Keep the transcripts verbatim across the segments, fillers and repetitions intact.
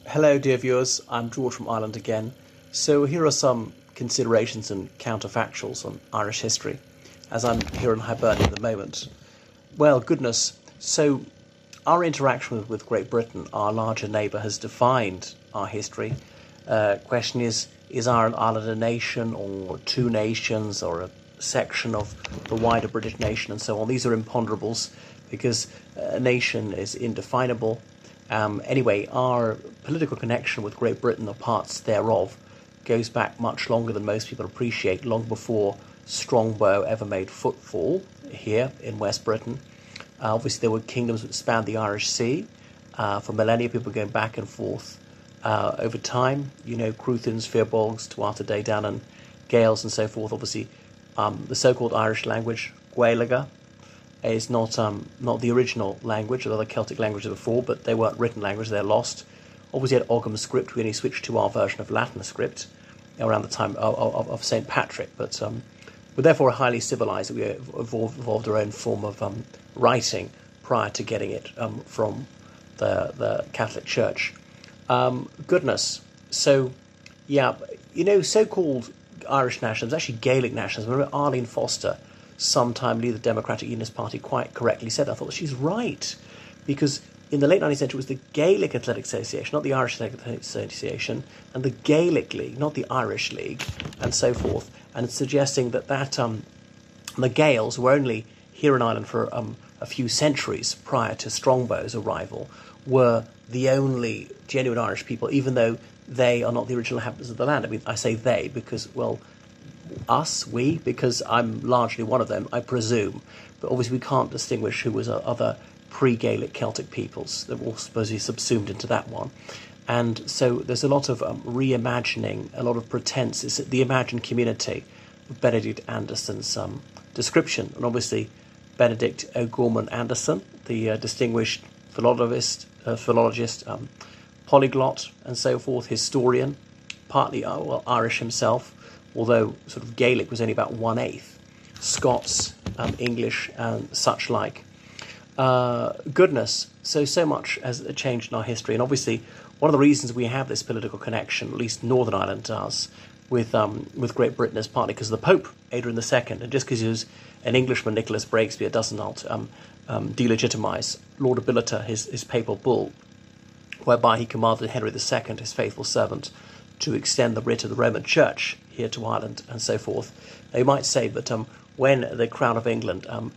Hello, dear viewers. I'm George from Ireland again. So here are some considerations and counterfactuals on Irish history, as I'm here in Hibernia at the moment. Well, goodness. So our interaction with, with Great Britain, our larger neighbour, has defined our history. Uh, question is, is Ireland, Ireland a nation or two nations or a section of the wider British nation and so on? These are imponderables because a nation is indefinable. Um, anyway, our political connection with Great Britain, or parts thereof, goes back much longer than most people appreciate, long before Strongbow ever made footfall here in West Britain. Uh, obviously, there were kingdoms that spanned the Irish Sea. Uh, for millennia, people going back and forth uh, over time. You know, Cruthens, Firbolgs, Tuatha Dé Danann, Gaels, and so forth. Obviously, um, the so-called Irish language, Gaeilge, is not um, not the original language of the other Celtic languages before, but they weren't written languages, they're lost. Obviously, at Ogham script, we only switched to our version of Latin script around the time of, of, of Saint Patrick, but um, we're therefore highly civilized. We evolved, evolved our own form of um, writing prior to getting it um, from the, the Catholic Church. Um, goodness. So, yeah, you know, so-called Irish nationalism, actually Gaelic nationalism. Remember Arlene Foster, sometime leader of the Democratic Unionist Party, quite correctly said, I thought she's right, because in the late nineteenth century it was the Gaelic Athletic Association, not the Irish Athletic Association, and the Gaelic League, not the Irish League, and so forth, and suggesting that, that um, the Gaels, who were only here in Ireland for um, a few centuries prior to Strongbow's arrival, were the only genuine Irish people, even though they are not the original inhabitants of the land. I mean, I say they because, well, us, we, because I'm largely one of them, I presume. But obviously we can't distinguish who was other pre-Gaelic Celtic peoples that were all supposedly subsumed into that one. And so there's a lot of um, reimagining, a lot of pretense. It's the imagined community of Benedict Anderson's um, description. And obviously Benedict O'Gorman Anderson, the uh, distinguished philologist, uh, philologist um, polyglot and so forth, historian, partly uh, well, Irish himself, although sort of Gaelic was only about one-eighth, Scots, um, English, and such like. Uh, goodness, so, so much has changed in our history, and obviously one of the reasons we have this political connection, at least Northern Ireland does, with um, with Great Britain is partly because of the Pope, Adrian the Second, and just because he was an Englishman, Nicholas Breakspear, does not um, um, delegitimise Laudabilita, his, his papal bull, whereby he commanded Henry the Second, his faithful servant, to extend the writ of the Roman Church here to Ireland and so forth. They might say that um, when the Crown of England um,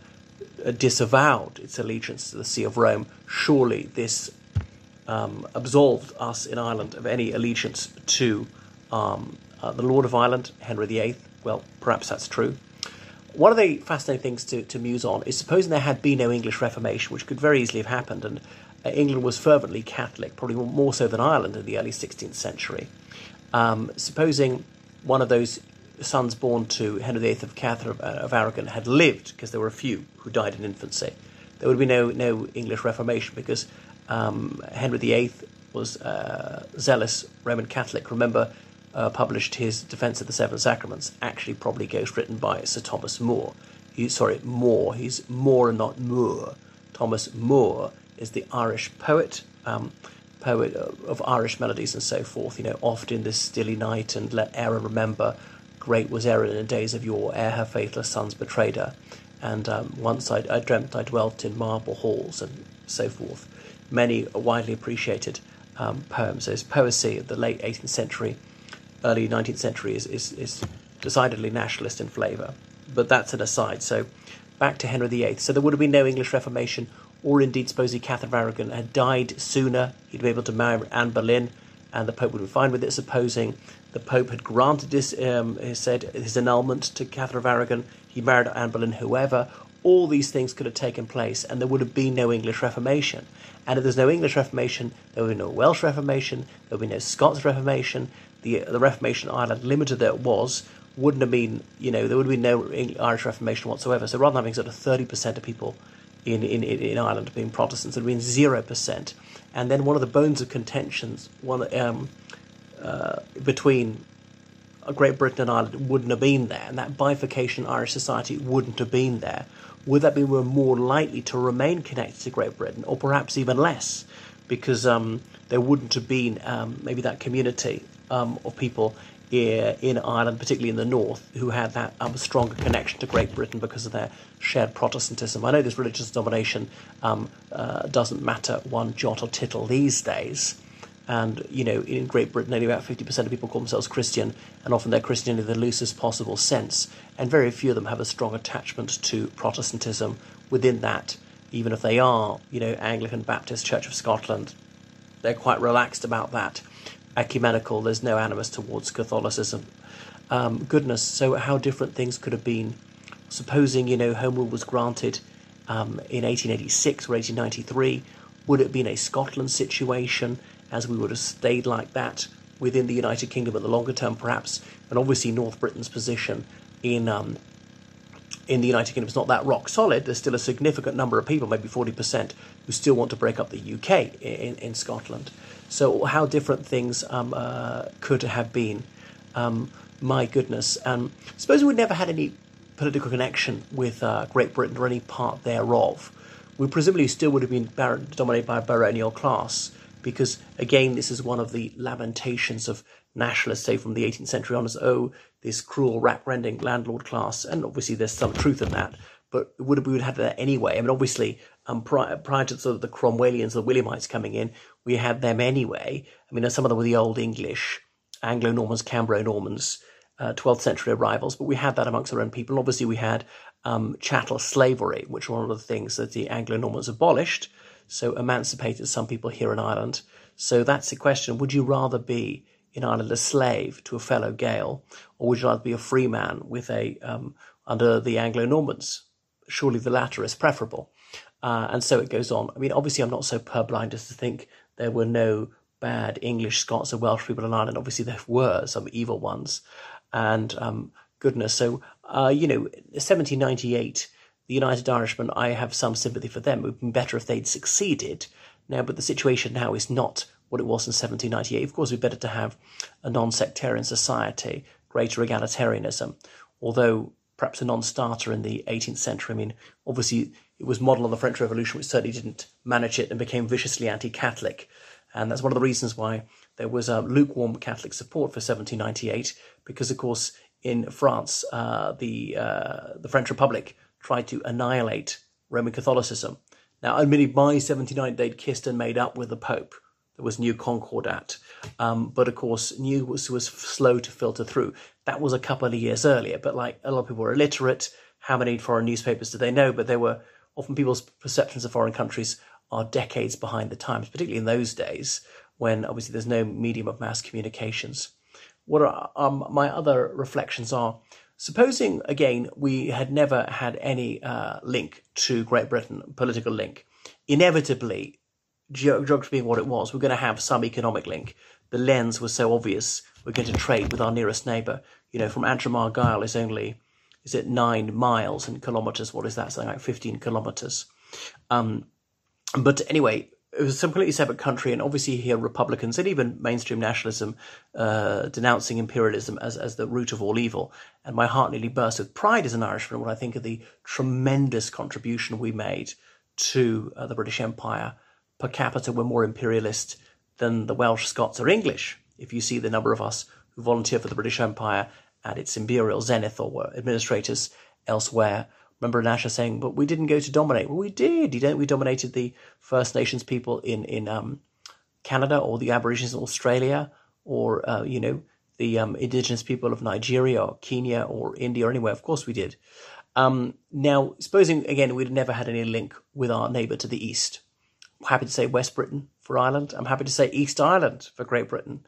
disavowed its allegiance to the See of Rome, surely this um, absolved us in Ireland of any allegiance to um, uh, the Lord of Ireland, Henry the Eighth. Well, perhaps that's true. One of the fascinating things to, to muse on is supposing there had been no English Reformation, which could very easily have happened, and uh, England was fervently Catholic, probably more so than Ireland in the early sixteenth century. Um, supposing one of those sons born to Henry the Eighth of Catherine of Aragon had lived, because there were a few who died in infancy, there would be no no English Reformation, because um, Henry the Eighth was uh, zealous Roman Catholic. Remember, uh, published his Defence of the Seven Sacraments, actually probably ghost written by Sir Thomas More. He, sorry, More. He's More and not Moore. Thomas More is the Irish poet. Um, poet of Irish melodies and so forth, you know, oft in this stilly night and let Erin remember, great was Erin in the days of yore, ere her faithless sons betrayed her, and um, once I, I dreamt I dwelt in marble halls and so forth. Many widely appreciated um, poems. There's poesy of the late eighteenth century, early nineteenth century is, is, is decidedly nationalist in flavour, but that's an aside. So back to Henry the Eighth. So there would have been no English Reformation, or indeed supposedly Catherine of Aragon had died sooner, he'd be able to marry Anne Boleyn, and the Pope would be fine with it, supposing the Pope had granted this, um, he said, his annulment to Catherine of Aragon, he married Anne Boleyn, whoever. All these things could have taken place, and there would have been no English Reformation. And if there's no English Reformation, there would be no Welsh Reformation, there would be no Scots Reformation. The, the Reformation Ireland, limited that it was, wouldn't have been, you know, there would have been no Irish Reformation whatsoever. So rather than having sort of thirty percent of people in, in, in Ireland being Protestants, it would have been zero percent. And then one of the bones of contentions one um, uh, between Great Britain and Ireland wouldn't have been there, and that bifurcation in Irish society wouldn't have been there. Would that be we were more likely to remain connected to Great Britain, or perhaps even less? Because um, there wouldn't have been um, maybe that community um, of people here in Ireland, particularly in the north, who had that um, stronger connection to Great Britain because of their shared Protestantism. I know this religious domination um, uh, doesn't matter one jot or tittle these days. And, you know, in Great Britain, only about fifty percent of people call themselves Christian, and often they're Christian in the loosest possible sense. And very few of them have a strong attachment to Protestantism within that, even if they are, you know, Anglican Baptist Church of Scotland. They're quite relaxed about that. Ecumenical, there's no animus towards Catholicism. Um, goodness, so how different things could have been. Supposing, you know, Home Rule was granted um, in eighteen eighty-six or eighteen ninety-three, would it have been a Scotland situation, as we would have stayed like that within the United Kingdom in the longer term, perhaps? And obviously North Britain's position in um, in the United Kingdom is not that rock solid. There's still a significant number of people, maybe forty percent, who still want to break up the U K in, in Scotland. So how different things um, uh, could have been. Um, my goodness. Um, suppose we'd never had any political connection with uh, Great Britain or any part thereof. We presumably still would have been bar- dominated by a baronial class, because, again, this is one of the lamentations of nationalists, say, from the eighteenth century onwards. Oh, this cruel, rack-rending landlord class. And obviously there's some truth in that, but would have, we would have had that anyway. I mean, obviously, um, prior, prior to sort of the Cromwellians, the Williamites coming in, we had them anyway. I mean, some of them were the Old English, Anglo-Normans, Cambro-Normans, uh, twelfth century arrivals, but we had that amongst our own people. And obviously we had um, chattel slavery, which was one of the things that the Anglo-Normans abolished, so emancipated some people here in Ireland. So that's the question. Would you rather be in Ireland a slave to a fellow Gael, or would you rather be a free man with a um, under the Anglo-Normans? Surely the latter is preferable. Uh, and so it goes on. I mean, obviously I'm not so purblind as to think there were no bad English, Scots or Welsh people in Ireland. Obviously there were some evil ones. And um, goodness, so, uh, you know, seventeen ninety-eight, the United Irishmen, I have some sympathy for them. It would have been better if they'd succeeded. Now, but the situation now is not what it was in seventeen ninety-eight. Of course, it would be better to have a non-sectarian society, greater egalitarianism, although perhaps a non-starter in the eighteenth century. I mean, obviously, it was modelled on the French Revolution, which certainly didn't manage it and became viciously anti-Catholic. And that's one of the reasons why there was a lukewarm Catholic support for seventeen ninety-eight, because, of course, in France, uh, the uh, the French Republic tried to annihilate Roman Catholicism. Now, admittedly, by seventeen ninety, they'd kissed and made up with the Pope. There was New Concordat. Um, but, of course, New was, was slow to filter through. That was a couple of years earlier. But, like, a lot of people were illiterate. How many foreign newspapers did they know? But they were often people's perceptions of foreign countries are decades behind the times, particularly in those days when, obviously, there's no medium of mass communications. What are um, my other reflections are, supposing, again, we had never had any uh, link to Great Britain, political link, inevitably, ge- geography being what it was, we're going to have some economic link. The lens was so obvious. We're going to trade with our nearest neighbour. You know, from Antrim Argyll is only, is it nine miles in kilometres? What is that? Something like fifteen kilometres. Um, but anyway, it was a completely separate country, and obviously here Republicans and even mainstream nationalism uh, denouncing imperialism as, as the root of all evil. And my heart nearly burst with pride as an Irishman when I think of the tremendous contribution we made to uh, the British Empire. Per capita, we're more imperialist than the Welsh, Scots or English, if you see the number of us who volunteer for the British Empire at its imperial zenith or were administrators elsewhere. Remember Nasha saying, but we didn't go to dominate. Well, we did. You don't, we dominated the First Nations people in, in um, Canada, or the Aborigines in Australia, or, uh, you know, the um, indigenous people of Nigeria or Kenya or India or anywhere. Of course we did. Um, now, supposing, again, we'd never had any link with our neighbour to the east. I'm happy to say West Britain for Ireland. I'm happy to say East Ireland for Great Britain.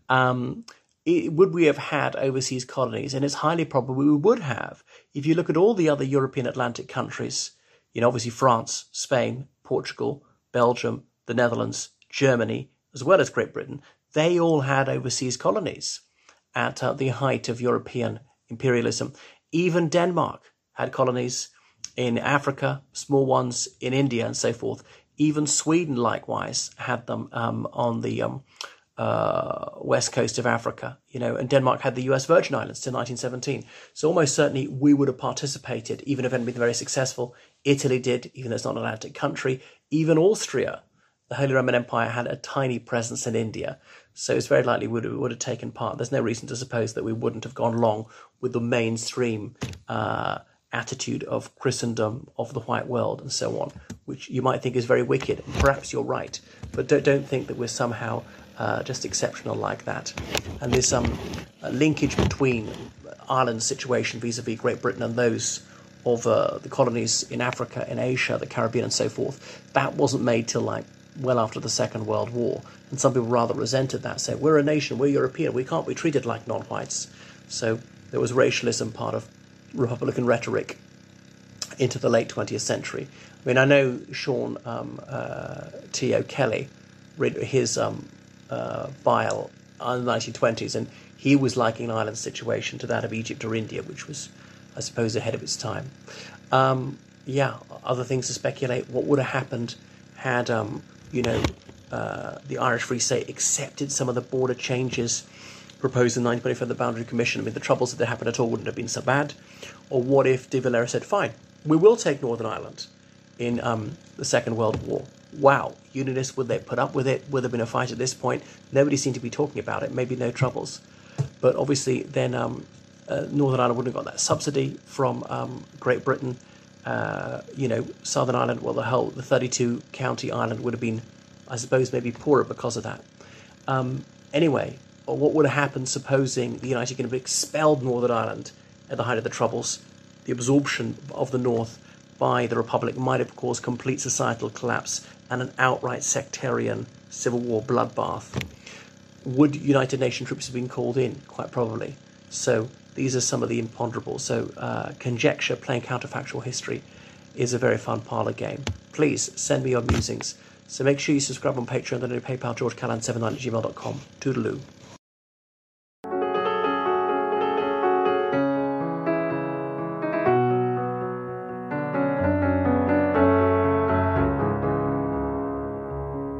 Um, it, would we have had overseas colonies? And it's highly probable we would have. If you look at all the other European Atlantic countries, you know, obviously France, Spain, Portugal, Belgium, the Netherlands, Germany, as well as Great Britain, they all had overseas colonies at uh, the height of European imperialism. Even Denmark had colonies in Africa, small ones in India and so forth. Even Sweden, likewise, had them um, on the um, uh, west coast of Africa, you know, and Denmark had the U S Virgin Islands till nineteen seventeen. So almost certainly we would have participated, even if it hadn't been very successful. Italy did, even though it's not an Atlantic country. Even Austria the Holy Roman Empire had a tiny presence in India, so it's very likely we would, would have taken part. There's no reason to suppose that we wouldn't have gone along with the mainstream uh, attitude of Christendom, of the white world, and so on, which you might think is very wicked. Perhaps you're right, but don't, don't think that we're somehow uh, just exceptional like that. And there's some uh, linkage between Ireland's situation vis-a-vis Great Britain and those of uh, the colonies in Africa, in Asia, the Caribbean, and so forth. That wasn't made till like well after the Second World War, and some people rather resented that, saying we're a nation, we're European, we can't be treated like non-whites. So there was racialism part of Republican rhetoric into the late twentieth century. I mean, I know Sean um, uh, T. O'Kelly read his um, uh, bio in the nineteen twenties, and he was likening Ireland's situation to that of Egypt or India, which was, I suppose, ahead of its time. Um, yeah, other things to speculate. What would have happened had, um, you know, uh, the Irish Free State accepted some of the border changes proposed in nineteen twenty-four, the Boundary Commission? I mean, the troubles, if they happened at all, wouldn't have been so bad. Or what if de Valera said, fine, we will take Northern Ireland in um, the Second World War? Wow, Unionists, would they put up with it? Would there have been a fight at this point? Nobody seemed to be talking about it, maybe no troubles. But obviously then um, uh, Northern Ireland wouldn't have got that subsidy from um, Great Britain. Uh, you know, Southern Ireland, well, the whole, the thirty-two county island would have been, I suppose, maybe poorer because of that. Um, anyway, what would have happened supposing the United Kingdom expelled Northern Ireland at the height of the Troubles? The absorption of the North by the Republic might have caused complete societal collapse and an outright sectarian civil war bloodbath. Would United Nations troops have been called in? Quite probably. So these are some of the imponderables. So uh, conjecture, playing counterfactual history, is a very fun parlour game. Please send me your musings. So make sure you subscribe on Patreon and then PayPal, george callan seven nine at gmail dot com. Toodaloo.